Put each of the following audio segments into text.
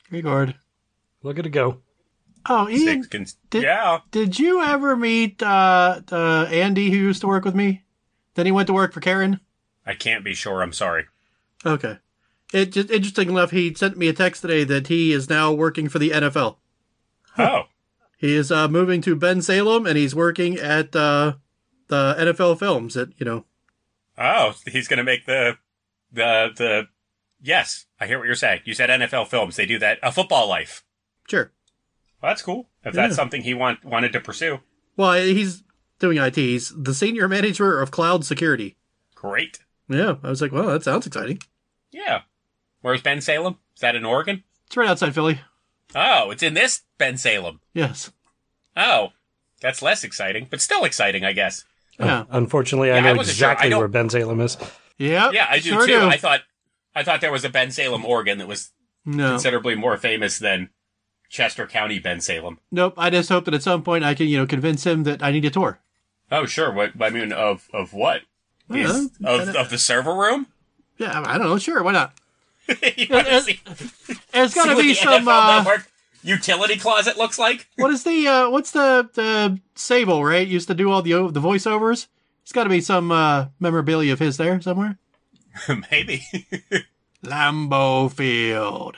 Record. Look at it go. Oh, Ian, did you ever meet Andy who used to work with me? Then he went to work for Karen? I can't be sure. I'm sorry. Okay. It just interesting enough, he sent me a text today that he is now working for the NFL. Oh. He is moving to Bensalem, and he's working at the NFL Films at, Oh, he's going to make the Yes, I hear what you're saying. You said NFL Films. They do that. A Football Life. Sure. Well, that's cool. If that's something he wanted to pursue. Well, he's doing IT. He's the senior manager of cloud security. Great. Yeah, I was like, well, that sounds exciting. Yeah. Where's Bensalem? Is that in Oregon? It's right outside Philly. Oh, it's in this Bensalem. Yes. Oh, that's less exciting, but still exciting, I guess. Yeah. Unfortunately, I know exactly where Bensalem is. Yeah. Yeah, I do sure too. Do. I thought there was a Bensalem, Oregon that was considerably more famous than Chester County, Bensalem. Nope. I just hope that at some point I can, convince him that I need a tour. Oh, sure. What I mean, of what? Of the server room? Yeah, I don't know. Sure, why not? There's got to be some utility closet looks like. What's the Sable, right? Used to do all the voiceovers. There's got to be some memorabilia of his there somewhere. Maybe. Lambeau Field.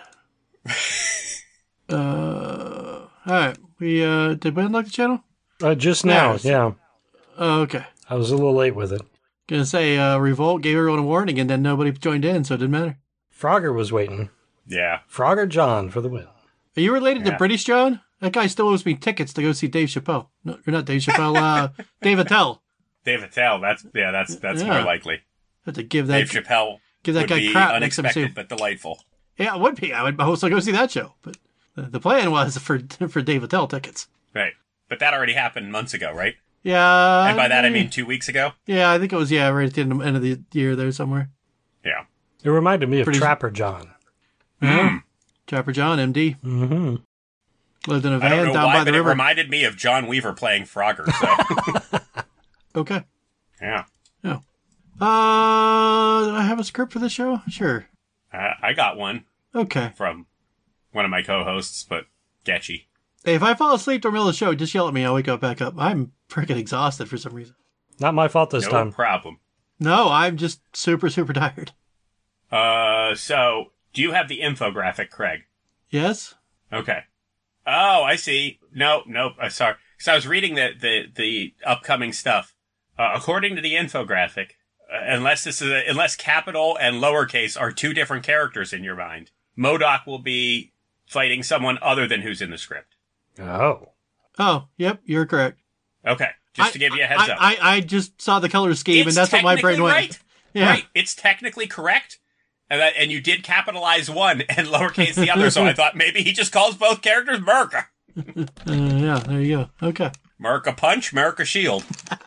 All right. We did we unlock the channel? Just now, yeah. Oh, okay. I was a little late with it. Gonna say Revolt gave everyone a warning, and then nobody joined in, so it didn't matter. Frogger was waiting. Yeah. Frogger John for the win. Are you related to British John? That guy still owes me tickets to go see Dave Chappelle. No, you're not Dave Chappelle. Dave Attell. Dave Attell. That's more likely. I have to give that Dave Chappelle. Give that would guy be crap unexpected next time. but delightful. Yeah, it would be. I would also go see that show, but the plan was for Dave Attell tickets. Right, but that already happened months ago, right? Yeah. And by that I mean 2 weeks ago. Yeah, I think it was right at the end of the year there somewhere. Yeah. It reminded me of Trapper John. Mm-hmm. Trapper John, MD. Mm-hmm. Lived in a van I don't know down why, by the but river. It reminded me of John Weaver playing Frogger. So. Okay. Yeah. Yeah. Do I have a script for this show? Sure. I got one. Okay. From one of my co-hosts, but sketchy. Hey, if I fall asleep during the middle of the show, just yell at me. I'll wake up back up. I'm freaking exhausted for some reason. Not my fault this time. No problem. No, I'm just super, super tired. So, do you have the infographic, Craig? Yes. Okay. Oh, I see. Nope. Sorry. So I was reading the upcoming stuff. According to the infographic, unless capital and lowercase are two different characters in your mind, MODOK will be fighting someone other than who's in the script. Oh. Oh, yep, you're correct. Okay, just to give you a heads up. I just saw the color scheme, and that's what my brain went. Right. Yeah. Right. It's technically correct. And you did capitalize one and lowercase the other, so I thought maybe he just calls both characters Merca. Yeah, there you go. Okay. Merca punch, Merca shield.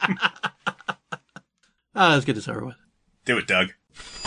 Let's get this over with. Do it, Doug.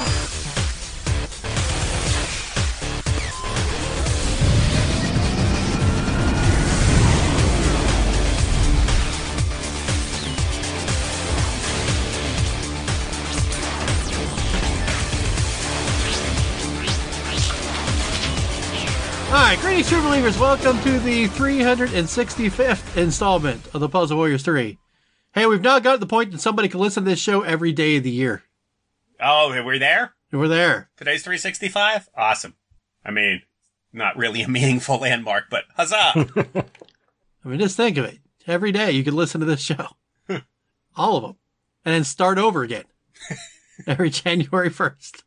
All right, greetings, true believers. Welcome to the 365th installment of the Puzzle Warriors 3. Hey, we've now got to the point that somebody can listen to this show every day of the year. Oh, we're there? We're there. Today's 365? Awesome. I mean, not really a meaningful landmark, but huzzah! I mean, just think of it. Every day you can listen to this show. All of them. And then start over again. Every January 1st.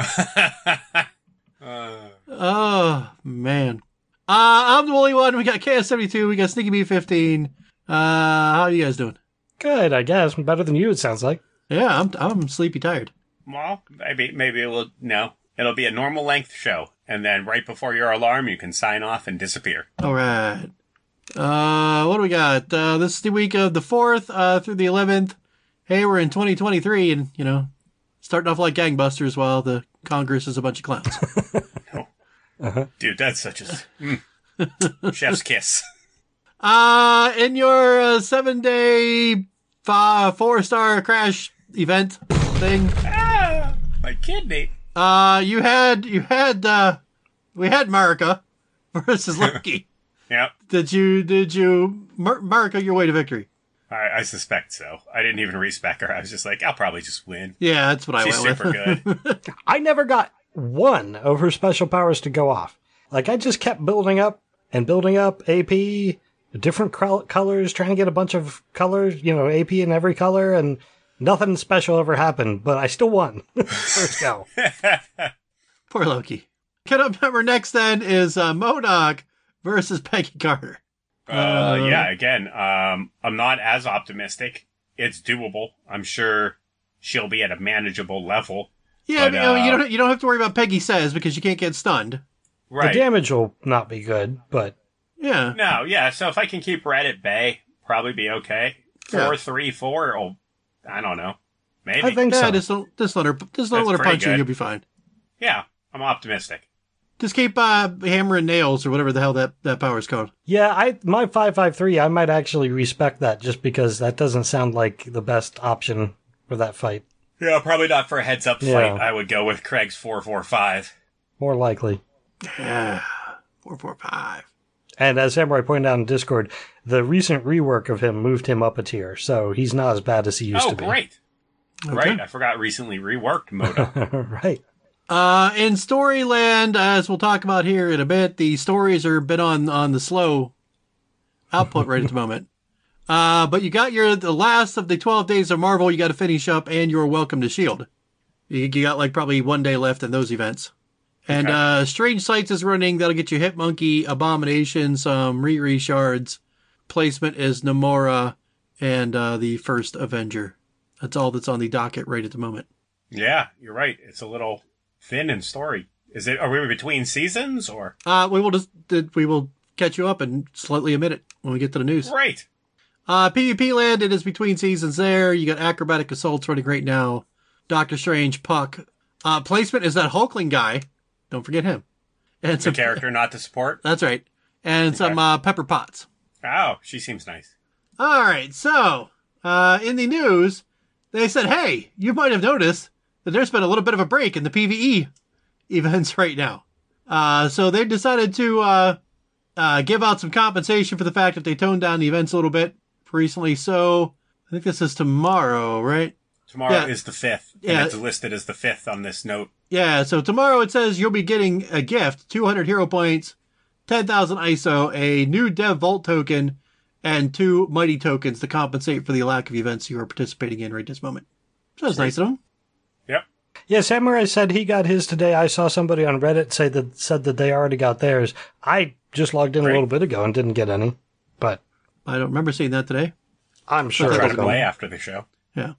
Oh, man. I'm the only one. We got KS72. We got Sneaky B15. How are you guys doing? Good, I guess. Better than you, it sounds like. Yeah, I'm sleepy tired. Well, maybe it'll be a normal length show. And then right before your alarm, you can sign off and disappear. All right. What do we got? This is the week of the 4th through the 11th. Hey, we're in 2023 and, starting off like gangbusters while the Congress is a bunch of clowns. Dude, that's such a chef's kiss. In your 7-day 4-star crash event thing. My kidney. We had America. versus Loki. Yep. Did you mark your way to victory? I suspect so. I didn't even respec her. I was just like, I'll probably just win. Yeah, that's what She's I went super with. good. I never got one of her special powers to go off. Like, I just kept building up AP, different colors, trying to get a bunch of colors, AP in every color, and nothing special ever happened, but I still won. First go. Poor Loki. Cut up number next then is MODOK versus Peggy Carter. Yeah, again, I'm not as optimistic. It's doable. I'm sure she'll be at a manageable level. Yeah, but, you don't have to worry about Peggy Says because you can't get stunned. Right. The damage will not be good, but... Yeah. No, yeah, so if I can keep Red at bay, probably be okay. 4-3-4, or I don't know. Maybe. I think so. Just let her punch you, good. you'll be fine. Yeah, I'm optimistic. Just keep hammering nails or whatever the hell that power's called. Yeah, my 553, I might actually respect that just because that doesn't sound like the best option for that fight. Yeah, probably not for a heads-up fight. Yeah. I would go with Craig's 4-4-5. More likely. Yeah. 4-4-5. And as Samurai pointed out in Discord, the recent rework of him moved him up a tier, so he's not as bad as he used to be. Oh, great. Okay. Right, I forgot recently reworked MODOK. Right. In Storyland, as we'll talk about here in a bit, the stories are a bit on the slow output right at the moment. But you got the last of the 12 Days of Marvel you got to finish up, and you're Welcome to S.H.I.E.L.D. You got like probably 1 day left in those events. And Okay. Strange Sights is running. That'll get you Hitmonkey, Abomination, some Riri shards. Placement is Namora and the first Avenger. That's all that's on the docket right at the moment. Yeah, you're right. It's a little thin in story. Are we between seasons or? We will catch you up and slightly omit it when we get to the news. Great. PvP Land, it is between seasons there. You got Acrobatic Assaults running right now. Doctor Strange, Puck. Placement is that Hulkling guy. Don't forget him. And The character not to support. That's right. And some Pepper Potts. Oh, she seems nice. All right, so in the news, they said, hey, you might have noticed that there's been a little bit of a break in the PvE events right now. So they decided to give out some compensation for the fact that they toned down the events a little bit recently. So I think this is tomorrow, right? Tomorrow is the 5th. Yeah. And it's listed as the 5th on this note. Yeah, so tomorrow it says you'll be getting a gift, 200 hero points, 10,000 ISO, a new Dev Vault token, and 2 Mighty tokens to compensate for the lack of events you are participating in right this moment. So that's nice of them. Yep. Yeah, Samurai said he got his today. I saw somebody on Reddit said that they already got theirs. I just logged in a little bit ago and didn't get any, but I don't remember seeing that today. I'm sure Try it'll to come. play after the show. Yeah.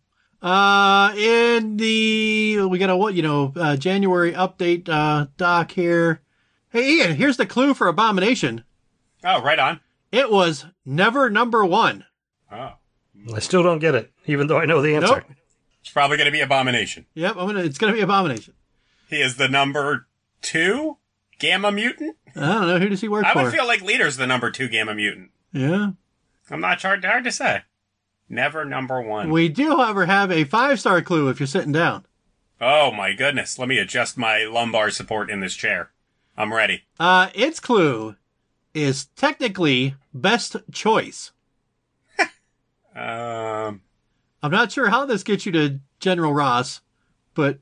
We got a January update doc here. Hey Ian, here's the clue for Abomination. Oh, right on. It was never number 1. Oh. I still don't get it, even though I know the answer. Nope. It's probably going to be Abomination. Yep, it's gonna be Abomination. He is the number 2 Gamma Mutant? I don't know, who does he work I for? would feel like Leader's the number 2 Gamma Mutant. Yeah. I'm not hard to say. Never number 1. We do, however, have a 5-star clue if you're sitting down. Oh my goodness. Let me adjust my lumbar support in this chair. I'm ready. Its clue is technically best choice. Um, I'm not sure how this gets you to General Ross, but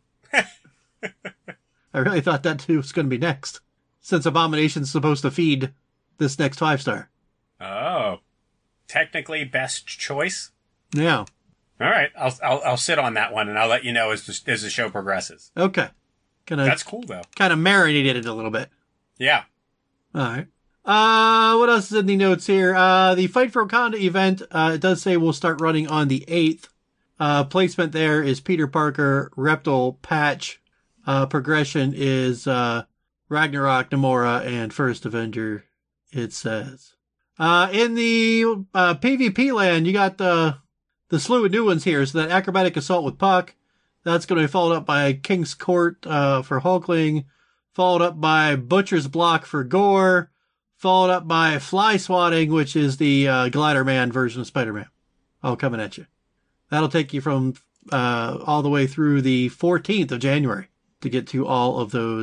I really thought that too was going to be next, since Abomination's supposed to feed this next 5-star. oh. Technically best choice? Yeah. All right. I'll sit on that one and I'll let you know as the show progresses. Okay. That's cool though. Kind of marinated it a little bit. Yeah. All right. What else is in the notes here? The Fight for Wakanda event, it does say we'll start running on the 8th. Placement there is Peter Parker, Reptile, Patch. Progression is Ragnarok, Namora, and First Avenger, it says. In the PvP land, you got the slew of new ones here. So that Acrobatic Assault with Puck, that's going to be followed up by King's Court for Hulkling, followed up by Butcher's Block for Gore, followed up by Fly Swatting, which is the Glider Man version of Spider-Man. All coming at you. That'll take you from all the way through the 14th of January to get to all of those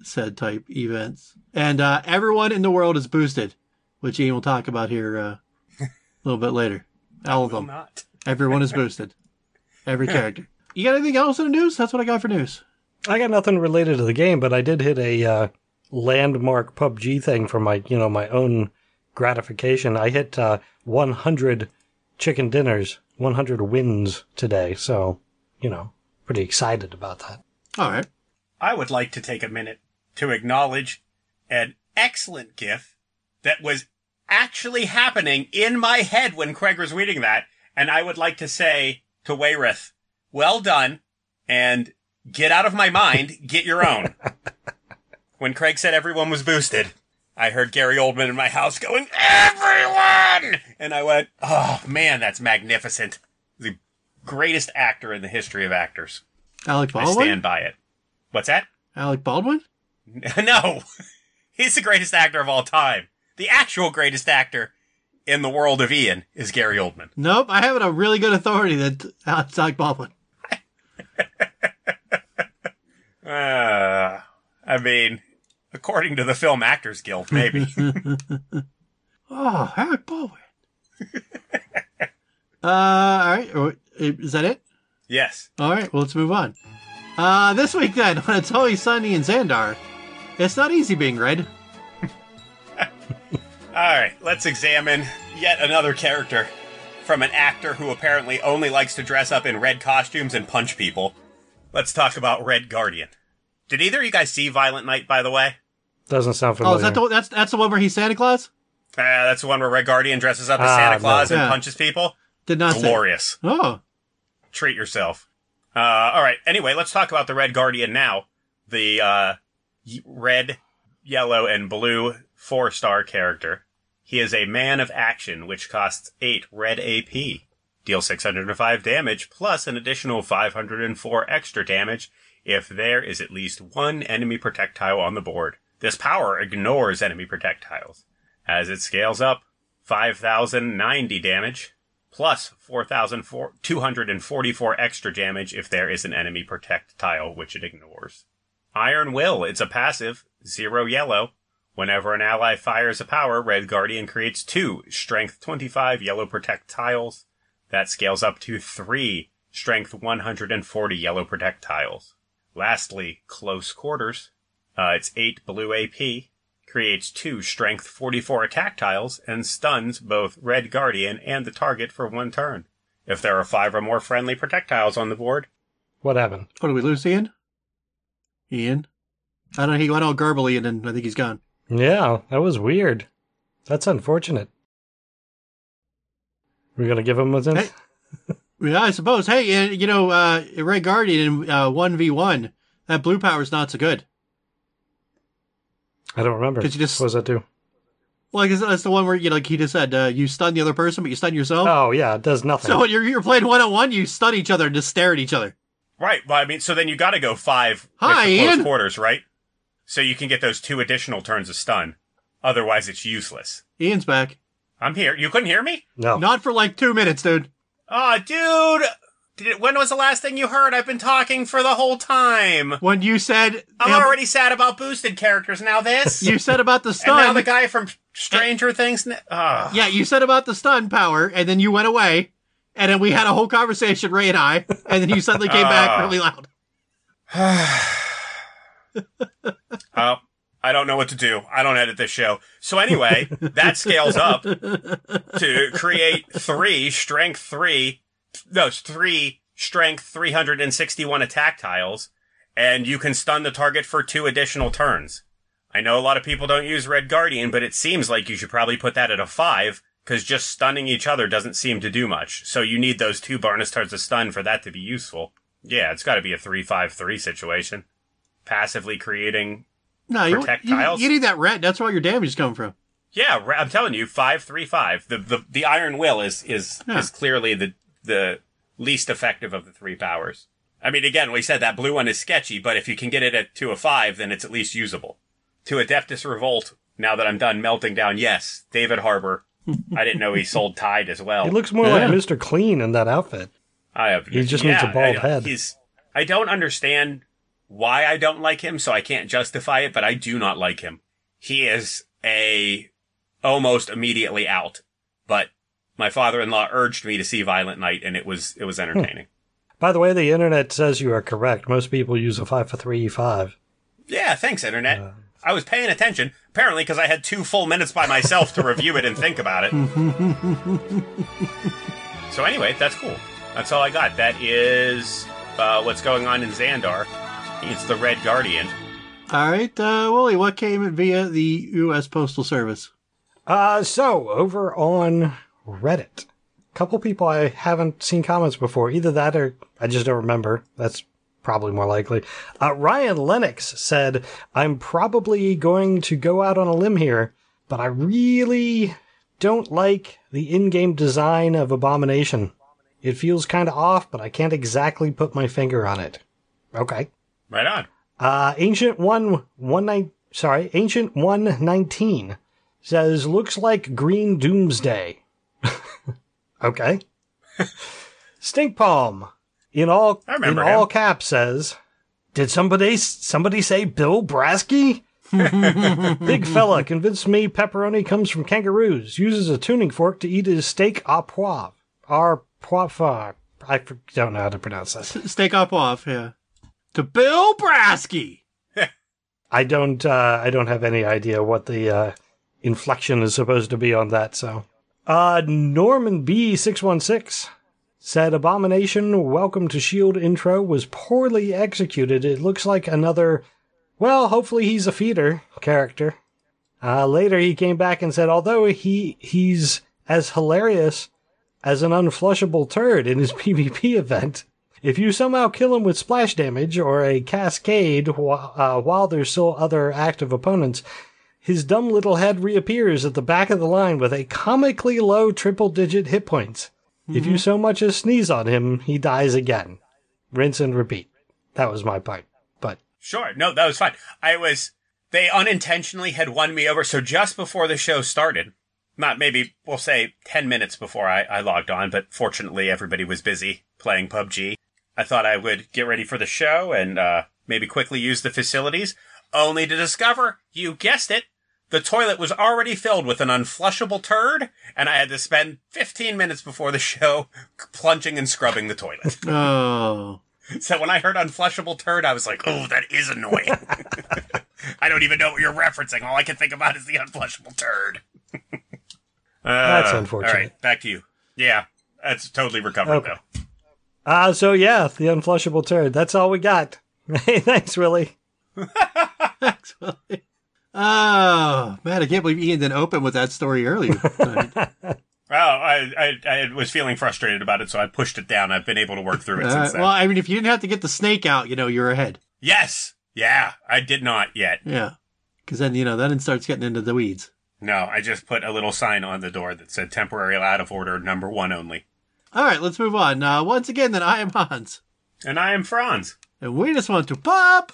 said type events. And everyone in the world is boosted, which Ian will talk about here a little bit later. All of them. Not. Everyone is boosted. Every character. You got anything else in the news? That's what I got for news. I got nothing related to the game, but I did hit a landmark PUBG thing for my, my own gratification. I hit 100 chicken dinners, 100 wins today. So, pretty excited about that. All right. I would like to take a minute to acknowledge an excellent GIF that was actually happening in my head when Craig was reading that. And I would like to say to Wayreth, well done, and get out of my mind, get your own. When Craig said everyone was boosted, I heard Gary Oldman in my house going, everyone! And I went, oh man, that's magnificent. The greatest actor in the history of actors. Alec I Baldwin? stand by it. What's that? Alec Baldwin? No. He's the greatest actor of all time. The actual greatest actor in the world of Ian is Gary Oldman. Nope, I have it on really good authority that it's Alec Baldwin. I mean, according to the Film Actors Guild, maybe. Oh, Alec Baldwin. All right. Is that it? Yes. All right, well, let's move on. This week then, when it's always sunny in Xandar, it's not easy being red. All right, let's examine yet another character from an actor who apparently only likes to dress up in red costumes and punch people. Let's talk about Red Guardian. Did either of you guys see Violent Night, by the way? Doesn't sound familiar. Oh, is that that's the one where he's Santa Claus? That's the one where Red Guardian dresses up as Santa Claus and Yeah. punches people. Did not Glorious. say. Oh. Treat yourself. All right. Anyway, let's talk about the Red Guardian now. The red, yellow, and blue 4-star character. He is a man of action, which costs 8 red AP. Deal 605 damage, plus an additional 504 extra damage if there is at least one enemy projectile on the board. This power ignores enemy projectiles. As it scales up, 5,090 damage, plus 4,244 extra damage if there is an enemy projectile, which it ignores. Iron Will, it's a passive, 0 yellow. Whenever an ally fires a power, Red Guardian creates 2 strength 25 yellow projectiles. That scales up to 3 strength 140 yellow projectiles. Lastly, Close Quarters. It's 8 blue AP, creates 2 strength 44 attack tiles, and stuns both Red Guardian and the target for 1 turn. If there are 5 or more friendly projectiles on the board. What happened? Oh, did we lose Ian? Ian? I don't know, he went all garbly and then I think he's gone. Yeah, that was weird. That's unfortunate. We're going to give him a Hey, yeah, I suppose. Hey, Red Guardian in 1v1, that blue power's not so good. I don't remember. Could you just- What does that do? Well, I guess that's the one where, like he just said, you stun the other person, but you stun yourself. Oh, yeah, it does nothing. So when you're playing one-on-one, you stun each other and just stare at each other. Right, well, I mean, so then you gotta go 5 Hi, with the close Ian. quarters, right? So you can get those 2 additional turns of stun. Otherwise, it's useless. Ian's back. I'm here. You couldn't hear me? No. Not for like 2 minutes, dude. Aw, dude! When was the last thing you heard? I've been talking for the whole time. When you said... I'm already sad about boosted characters. Now this? You said about the and stun. now the guy from Stranger Things... Yeah, you said about the stun power, and then you went away, and then we had a whole conversation, Ray and I, and then you suddenly came back really loud. I don't know what to do. I don't edit this show. So anyway, that scales up to create 3 strength 361 attack tiles, and you can stun the target for 2 additional turns. I know a lot of people don't use Red Guardian, but it seems like you should probably put that at a 5, because just stunning each other doesn't seem to do much. So you need those 2 bonus turns of stun for that to be useful. Yeah, it's got to be a 3-5-3 situation. Passively creating... No, Protect tiles? you need that red. That's where all your damage is coming from. Yeah, I'm telling you, 5-3-5. The Iron Will is clearly the least effective of the 3 powers. I mean, again, we said that blue one is sketchy, but if you can get it to a 5, then it's at least usable. To Adeptus Revolt, now that I'm done melting down, yes, David Harbour. I didn't know he sold Tide as well. He looks more like Mr. Clean in that outfit. I have. He just needs a bald head. I don't understand why I don't like him, so I can't justify it, but I do not like him. He is almost immediately out, but my father-in-law urged me to see Violent Night, and it was entertaining. By the way, the internet says you are correct. Most people use a 5 for 3E5. Yeah, thanks, internet. I was paying attention, apparently because I had 2 full minutes by myself to review it and think about it. So anyway, that's cool. That's all I got. That is what's going on in Xandar. It's the Red Guardian. All right, Wooly, what came via the U.S. Postal Service? So, over on Reddit, a couple people I haven't seen comments before. Either that or I just don't remember. That's probably more likely. Ryan Lennox said, I'm probably going to go out on a limb here, but I really don't like the in-game design of Abomination. It feels kind of off, but I can't exactly put my finger on it. Okay. Right on. Ancient 119 says, looks like Green Doomsday. Okay. Stink Palm, in all caps, says, did somebody say Bill Brasky? Big fella convinced me pepperoni comes from kangaroos. Uses a tuning fork to eat his steak au poivre. I don't know how to pronounce that. Steak au poivre, yeah. To Bill Brasky. I don't have any idea what the inflection is supposed to be on that. So, Norman B616 said, Abomination Welcome to S.H.I.E.L.D. intro was poorly executed. It looks like another, well, hopefully he's a feeder character. Later he came back and said, although he's as hilarious as an unflushable turd in his PvP event, if you somehow kill him with splash damage or a cascade while there's still other active opponents, his dumb little head reappears at the back of the line with a comically low triple-digit hit points. Mm-hmm. If you so much as sneeze on him, he dies again. Rinse and repeat. That was my part. But sure, no, that was fine. They unintentionally had won me over, so just before the show started, not maybe, we'll say 10 minutes before I logged on, but fortunately everybody was busy playing PUBG. I thought I would get ready for the show and maybe quickly use the facilities, only to discover, you guessed it, the toilet was already filled with an unflushable turd, and I had to spend 15 minutes before the show plunging and scrubbing the toilet. Oh. So when I heard unflushable turd, I was like, oh, that is annoying. I don't even know what you're referencing. All I can think about is the unflushable turd. That's unfortunate. All right, back to you. Yeah, that's totally recovered, though. So yeah, the unflushable turd. That's all we got. Hey, thanks, Willie. Thanks, Willie. Oh, man, I can't believe Ian didn't open with that story earlier. Well, I was feeling frustrated about it, so I pushed it down. I've been able to work through it since then. Well, I mean, if you didn't have to get the snake out, you're ahead. Yes. Yeah, I did not yet. Yeah. Because then, then it starts getting into the weeds. No, I just put a little sign on the door that said temporary out of order, number 1 only. All right, let's move on. Once again, then I am Hans. And I am Franz. And we just want to pump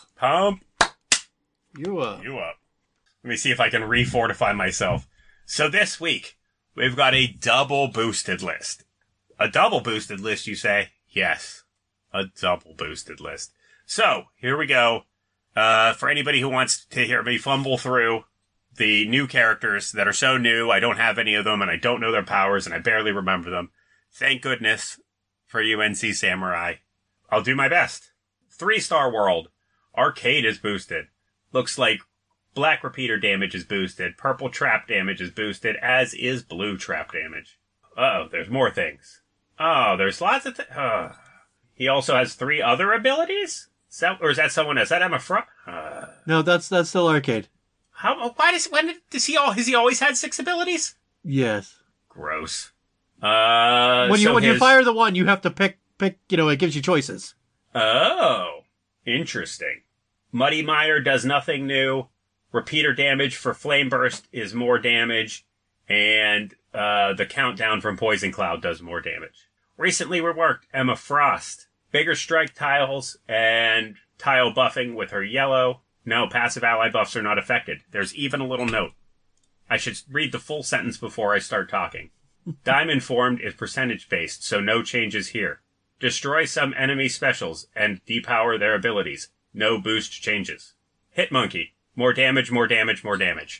you up. Let me see if I can refortify myself. So this week, we've got a double boosted list. A double boosted list, you say? Yes, a double boosted list. So, here we go. For anybody who wants to hear me fumble through the new characters that are so new, I don't have any of them, and I don't know their powers, and I barely remember them. Thank goodness for UNC Samurai. I'll do my best. 3-star world. Arcade is boosted. Looks like black repeater damage is boosted. Purple trap damage is boosted, as is blue trap damage. Uh-oh, there's more things. Oh, there's lots of He also has 3 other abilities? Or is that someone else? Is that Emma Frost? No, that's still Arcade. Has he always had 6 abilities? Yes. Gross. When you fire the one, you have to pick, it gives you choices. Oh, interesting. Muddy Mire does nothing new. Repeater damage for Flame Burst is more damage. And the countdown from Poison Cloud does more damage. Recently reworked Emma Frost. Bigger strike tiles and tile buffing with her yellow. No, passive ally buffs are not affected. There's even a little note. I should read the full sentence before I start talking. Diamond formed is percentage based, so no changes here. Destroy some enemy specials and depower their abilities. No boost changes. Hitmonkey. More damage, more damage, more damage.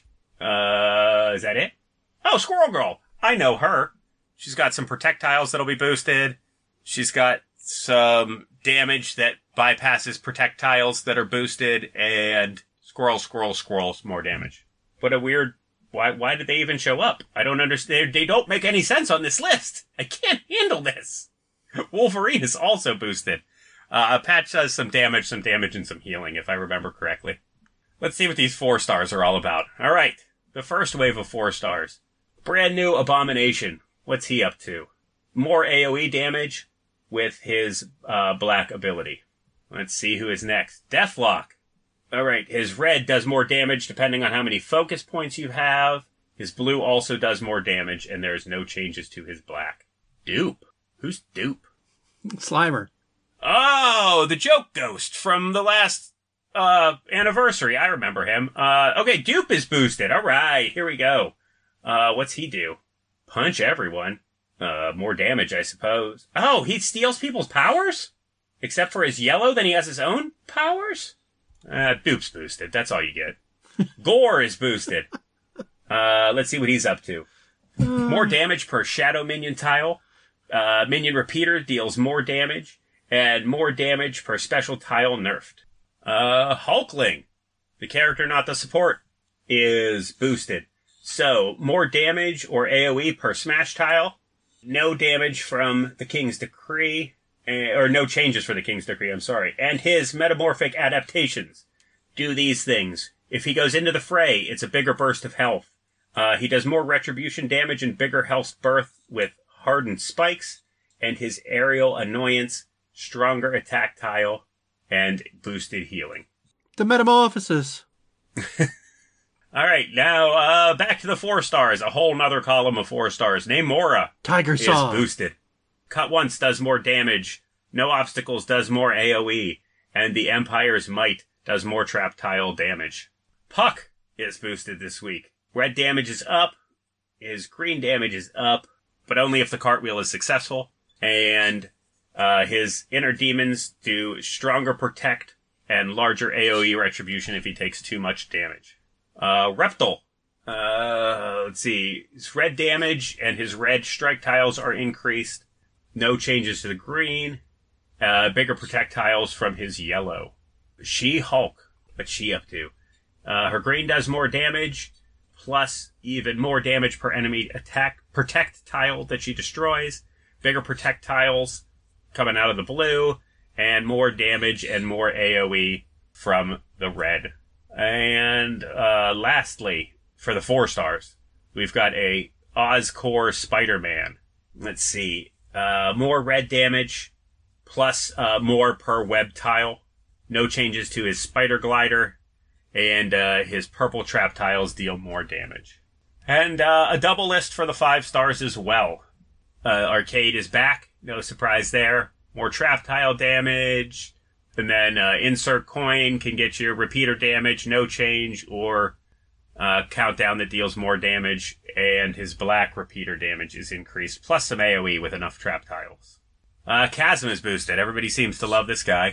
Is that it? Oh, Squirrel Girl. I know her. She's got some projectiles that'll be boosted. She's got some damage that bypasses projectiles that are boosted, and squirrels, more damage. What a weird... Why did they even show up? I don't understand. They don't make any sense on this list. I can't handle this. Wolverine is also boosted. Patch does some damage, and some healing, if I remember correctly. Let's see what these 4 stars are all about. All right. The first wave of 4 stars. Brand new Abomination. What's he up to? More AoE damage with his black ability. Let's see who is next. Deathlock. All right. His red does more damage depending on how many focus points you have. His blue also does more damage, and there's no changes to his black. Dupe. Who's Dupe? Slimer. Oh, the joke ghost from the last anniversary. I remember him. Okay, Dupe is boosted. All right, here we go. What's he do? Punch everyone. More damage, I suppose. Oh, he steals people's powers? Except for his yellow, then he has his own powers? Dupe's boosted. That's all you get. Gore is boosted. Let's see what he's up to. More damage per shadow minion tile. Minion repeater deals more damage. And more damage per special tile nerfed. Hulkling, the character not the support, is boosted. So, more damage or AoE per smash tile. No damage from the King's Decree. Or no changes for the King's Decree, I'm sorry. And his metamorphic adaptations do these things. If he goes into the fray, it's a bigger burst of health. He does more retribution damage and bigger health burst with hardened spikes. And his aerial annoyance, stronger attack tile, and boosted healing. The Metamorphosis. All right, now back to the 4 stars. A whole nother column of 4 stars. Namora Tiger Song is boosted. Cut once does more damage. No obstacles does more AoE. And the Empire's Might does more trap tile damage. Puck is boosted this week. Red damage is up. His green damage is up. But only if the cartwheel is successful. And his inner demons do stronger protect and larger AoE retribution if he takes too much damage. Reptile. Let's see. His red damage and his red strike tiles are increased. No changes to the green. Bigger protect tiles from his yellow. She-Hulk. What's she up to? Her green does more damage, plus even more damage per enemy attack protect tile that she destroys. Bigger protect tiles coming out of the blue, and more damage and more AoE from the red. And lastly, for the 4 stars, we've got a Oscorp Spider-Man. Let's see. More red damage, plus more per web tile. No changes to his spider glider, and his purple trap tiles deal more damage. And a double list for the 5 stars as well. Arcade is back. No surprise there. More trap tile damage. And then insert coin can get you repeater damage, no change, or countdown that deals more damage. And his black repeater damage is increased, plus some AoE with enough trap tiles. Chasm is boosted. Everybody seems to love this guy.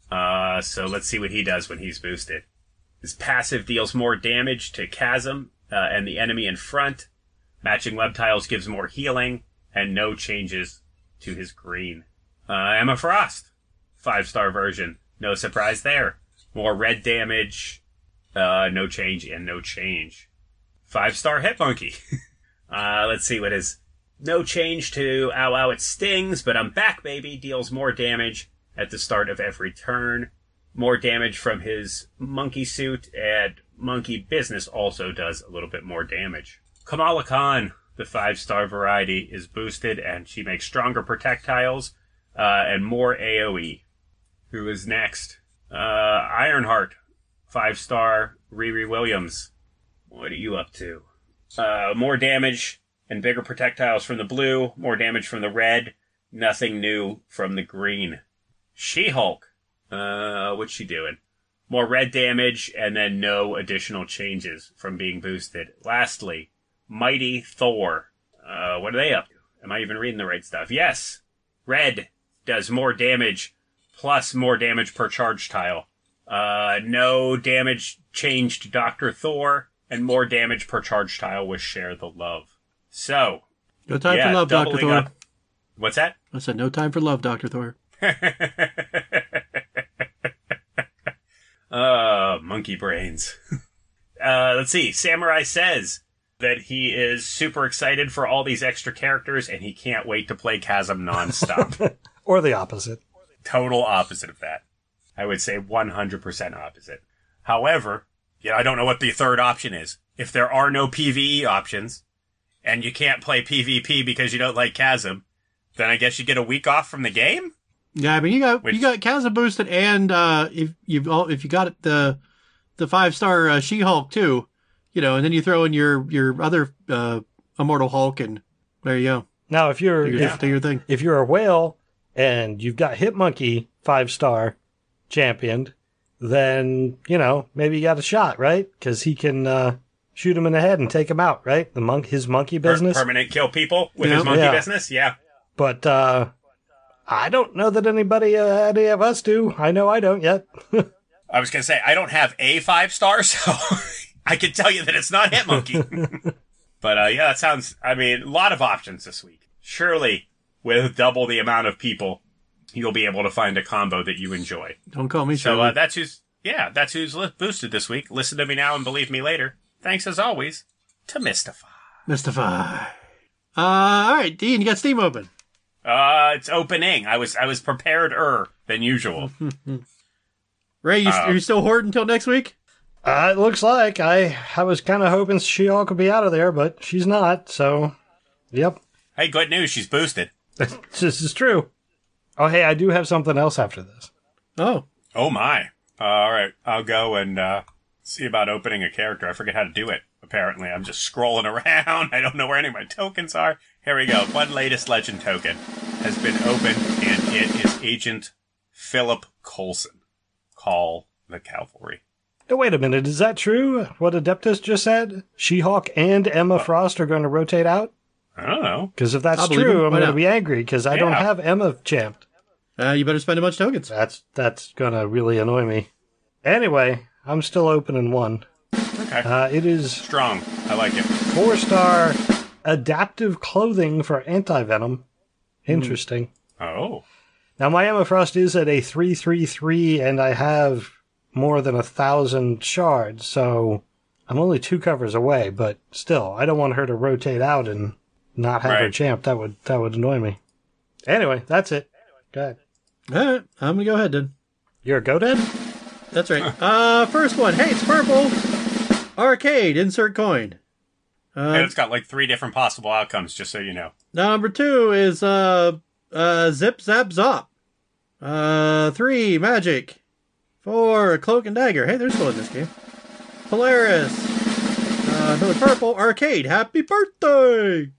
So let's see what he does when he's boosted. His passive deals more damage to Chasm and the enemy in front. Matching web tiles gives more healing. And no changes to his green. Emma Frost. 5-star version. No surprise there. More red damage. No change and no change. 5-star Hitmonkey. Let's see what his... No change to ow ow it stings, but I'm back baby. Deals more damage at the start of every turn. More damage from his monkey suit, and monkey business also does a little bit more damage. Kamala Khan. The 5-star variety is boosted, and she makes stronger projectiles and more AoE. Who is next? Ironheart, 5-star Riri Williams. What are you up to? More damage and bigger projectiles from the blue, more damage from the red, nothing new from the green. She-Hulk, what's she doing? More red damage, and then no additional changes from being boosted. Lastly, Mighty Thor. What are they up to? Am I even reading the right stuff? Yes. Red does more damage, plus more damage per charge tile. No damage changed Dr. Thor, and more damage per charge tile with Share the Love. So, No time for love, Dr. doubling Thor. up. What's that? I said no time for love, Dr. Thor. Monkey brains. Let's see. Samurai says that he is super excited for all these extra characters and he can't wait to play Chasm nonstop. Or the opposite. Total opposite of that. I would say 100% opposite. However, I don't know what the third option is. If there are no PvE options and you can't play PvP because you don't like Chasm, then I guess you get a week off from the game? Yeah, I mean you got Chasm boosted, and if you got the 5-star She-Hulk too, and then you throw in your other Immortal Hulk, and there you go. Now, do your thing. If you're a whale and you've got Hitmonkey 5-star championed, then maybe you got a shot, right? Because he can shoot him in the head and take him out, right? His monkey business, permanent kill people with his monkey business, yeah. But I don't know that any of us do. I know I don't yet. I was going to say, I don't have a 5-star, so I can tell you that it's not Hitmonkey. But that sounds, a lot of options this week. Surely, with double the amount of people, you'll be able to find a combo that you enjoy. Don't call me so. So That's who's boosted this week. Listen to me now and believe me later. Thanks as always to Mystify. All right, Dean, you got Steam open. It's opening. I was prepared than usual. Ray, are you still hoarding until next week? It looks like. I was kind of hoping She-Hulk could be out of there, but she's not, so, yep. Hey, good news, she's boosted. This is true. Oh, hey, I do have something else after this. Oh. Oh, my. All right, I'll go and see about opening a character. I forget how to do it, apparently. I'm just scrolling around. I don't know where any of my tokens are. Here we go. One latest legend token has been opened, and it is Agent Philip Coulson. Call the Cavalry. Oh, wait a minute. Is that true? What Adeptus just said? She-Hulk and Emma Frost are going to rotate out? I don't know. Because if that's true, I'm going to be angry because I don't have Emma champed. You better spend a bunch of tokens. That's going to really annoy me. Anyway, I'm still opening one. Okay. It is... strong. I like it. 4-star adaptive clothing for anti-venom. Interesting. Oh. Now, my Emma Frost is at a 3/3/3, and I have more than 1,000 shards, so I'm only 2 covers away, but still, I don't want her to rotate out and not have her champ. That would annoy me. Anyway, that's it. Go ahead. All right, I'm going to go ahead then. You're a go, Dad? That's right. First one. Hey, it's purple. Arcade, insert coin. And it's got like 3 different possible outcomes, just so you know. Number 2 is Zip Zap Zop. 3, Magic. 4, Cloak and Dagger. Hey, they're still in this game. Polaris. Another purple. Arcade, happy birthday.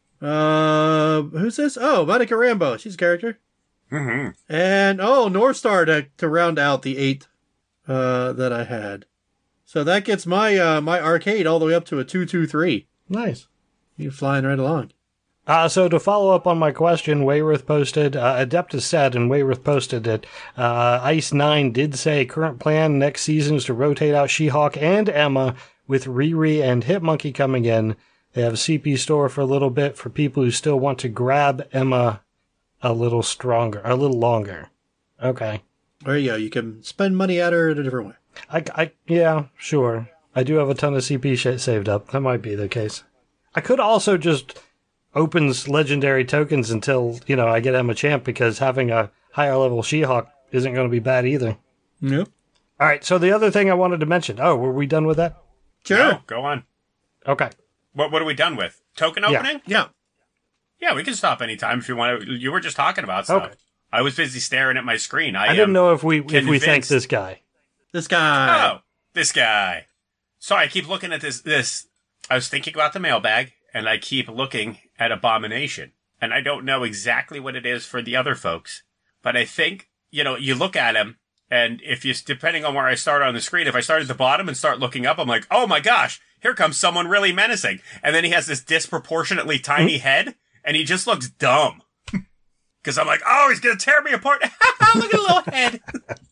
Who's this? Oh, Monica Rambeau. She's a character. Mm-hmm. And, North Star to round out the 8 that I had. So that gets my my arcade all the way up to a 2/2/3. Nice. You're flying right along. So to follow up on my question, Wayworth posted, Adeptus said, and Wayworth posted that Ice9 did say current plan next season is to rotate out She-Hulk and Emma with Riri and Hitmonkey coming in. They have a CP store for a little bit for people who still want to grab Emma a little longer. Okay. There you go. You can spend money at her in a different way. Yeah, sure. I do have a ton of CP shit saved up. That might be the case. I could also just open legendary tokens until, I get Emma Champ, because having a higher level She-Hulk isn't going to be bad either. Nope. All right, so the other thing I wanted to mention. Oh, were we done with that? Sure. No, go on. Okay. What are we done with? Token opening? Yeah. Yeah, we can stop anytime if you want to. You were just talking about stuff. Okay. I was busy staring at my screen. I didn't know if we thanked this guy. This guy. Oh, this guy. Sorry, I keep looking at this. I was thinking about the mailbag, and I keep looking at Abomination. And I don't know exactly what it is for the other folks. But I think, you look at him, and depending on where I start on the screen, if I start at the bottom and start looking up, I'm like, oh my gosh, here comes someone really menacing. And then he has this disproportionately tiny head, and he just looks dumb. Because I'm like, oh, he's going to tear me apart. Look at the little head.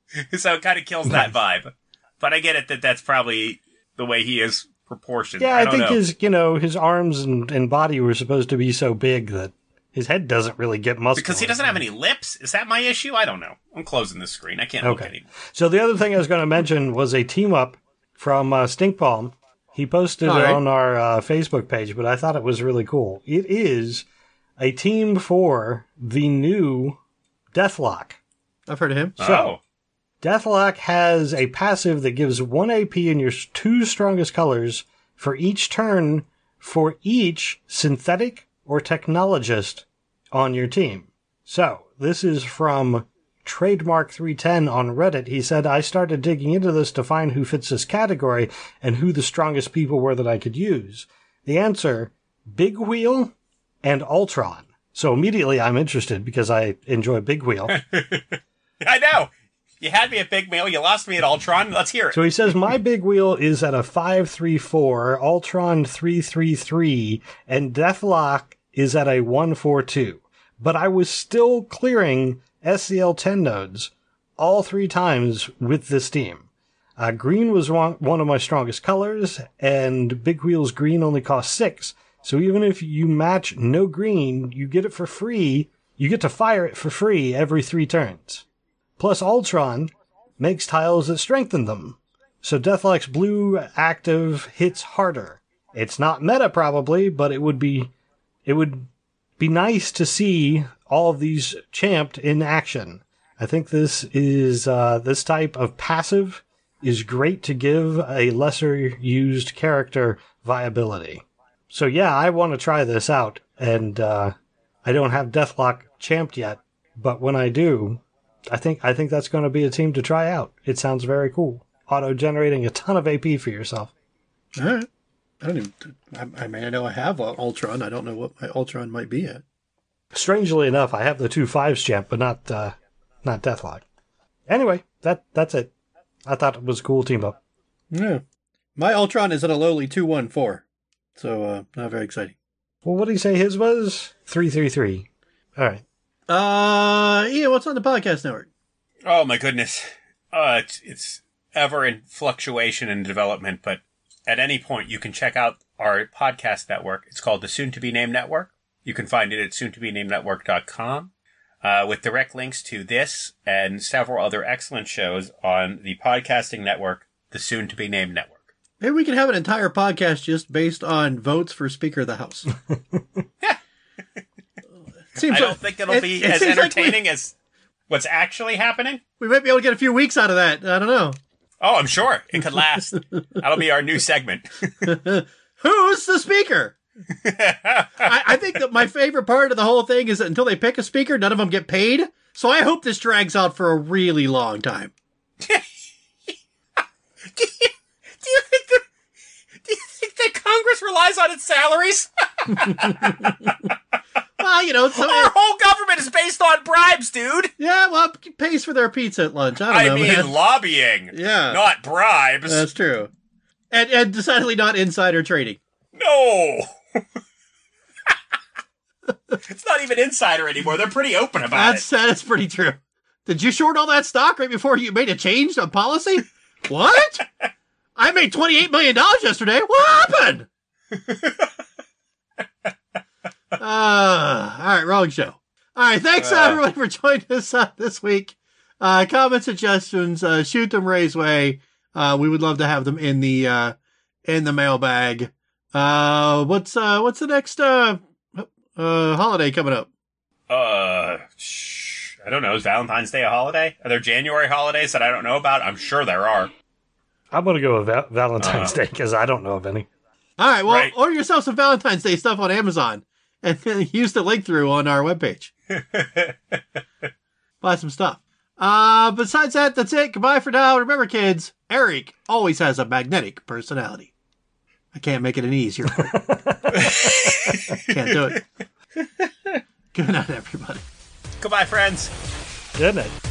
So it kind of kills that vibe. But I get it that that's probably the way he is proportioned. Yeah, I I don't think know. his arms and body were supposed to be so big that his head doesn't really get muscular. Because he doesn't have any lips? Is that my issue? I don't know. I'm closing the screen. I can't look anymore. So the other thing I was going to mention was a team up from Stinkpalm. He posted it on our Facebook page, but I thought it was really cool. It is a team for the new Deathlock. I've heard of him. So, Deathlock has a passive that gives 1 AP in your 2 strongest colors for each turn for each synthetic or technologist on your team. So, this is from Trademark 310 on Reddit. He said, I started digging into this to find who fits this category and who the strongest people were that I could use. The answer, Big Wheel and Ultron. So immediately I'm interested because I enjoy Big Wheel. I know. You had me at Big Wheel. You lost me at Ultron. Let's hear it. So he says, my Big Wheel is at a 5-3-4, Ultron 3-3-3, and Deathlock is at a 1-4-2. But I was still clearing SCL 10 nodes all 3 times with this team. Green was one of my strongest colors, and Big Wheel's green only costs 6. So even if you match no green, you get it for free. You get to fire it for free every 3 turns. Plus Ultron makes tiles that strengthen them. So Deathlock's blue active hits harder. It's not meta probably, but it would be nice to see all of these champed in action. I think this is this type of passive is great to give a lesser used character viability. So yeah, I want to try this out, and I don't have Deathlock champed yet, but when I do, I think that's going to be a team to try out. It sounds very cool. Auto-generating a ton of AP for yourself. All right. I mean, I know I have Ultron. I don't know what my Ultron might be at. Strangely enough, I have the 2 5s champ, but not Deathlock. Anyway, that's it. I thought it was a cool team up. Yeah. My Ultron is at a lowly 2-1-4. So, not very exciting. Well, what did he say his was? 3-3-3. All right. Ian, what's on the podcast network? Oh, my goodness. It's ever in fluctuation and development, but at any point you can check out our podcast network. It's called the Soon To Be Named Network. You can find it at soontobenamednetwork.com with direct links to this and several other excellent shows on the podcasting network, the Soon To Be Named Network. Maybe we can have an entire podcast just based on votes for Speaker of the House. I don't think it'll be as entertaining as what's actually happening. We might be able to get a few weeks out of that. I don't know. Oh, I'm sure. It could last. That'll be our new segment. Who's the speaker? I think that my favorite part of the whole thing is that until they pick a speaker, none of them get paid. So I hope this drags out for a really long time. Do you think that Congress relies on its salaries? Well, you know, our whole government is based on bribes, dude. Yeah, well, it pays for their pizza at lunch. I don't know, man. Lobbying. Yeah, not bribes. That's true. And decidedly not insider trading. No. It's not even insider anymore. They're pretty open about it. That's pretty true. Did you short all that stock right before you made a change on policy? What? I made $28 million yesterday. What happened? All right, wrong show. All right, thanks everyone for joining us this week. Comment suggestions, shoot them Ray's way. We would love to have them in the mailbag. What's the next holiday coming up? I don't know. Is Valentine's Day a holiday? Are there January holidays that I don't know about? I'm sure there are. I'm going to go with Valentine's Day because I don't know of any. All right, well, order yourself some Valentine's Day stuff on Amazon and use the link through on our webpage. Buy some stuff. Besides that, that's it. Goodbye for now. Remember, kids, Eric always has a magnetic personality. I can't make it any easier. Can't do it. Good night, everybody. Goodbye, friends. Good night.